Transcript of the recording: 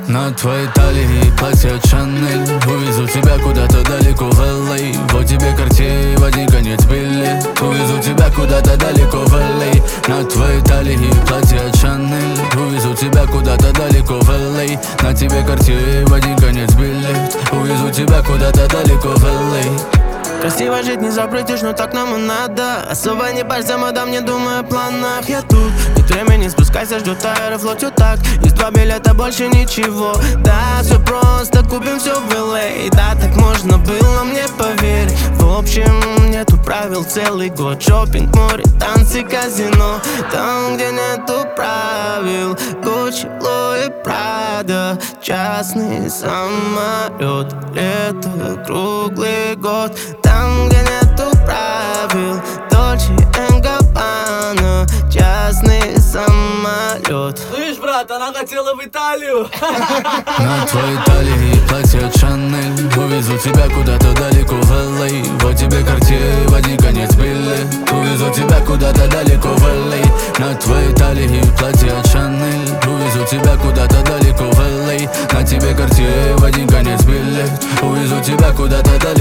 На твоей талии платье от Шанель. Увезу тебя куда-то далеко в Л.А. Вот тебе Cartier, в один конец билет. Увезу тебя куда-то далеко в Л.А. На твоей талии платье от Шанель. Увезу тебя куда-то далеко в Л.А. На тебе Cartier, в один конец билет. Увезу тебя куда-то далеко в Л.А. Красиво жить не запретишь, но так нам и надо. Особо не парься, мадам, не думай о планах. Я тут, нет времени, спускайся, ждет Аэрофлот, все так. Есть 2 билета, больше ничего. Да, все просто, купим все в LA. Да, так можно было, мне поверь. В общем, нету правил целый год. Шопинг, море, танцы, казино. Там, где нету правил, Gucci, Louis, Prada. Частный самолет, лето, круглый год. Там, где нету правил, Dolce & Gabbana. Частный самолет. Слышь, брат, она хотела в Италию. На твоей талии платье от Шанель. Увезу тебя куда-то далеко в Л.А. Вот тебе Cartier, в один конец билет. Увезу тебя куда-то далеко в Л.А. На твоей талии платье от Шанель. Увезу тебя куда-то далеко в Л.А. На тебе Cartier, в один конец билет. Увезу тебя куда-то далеко.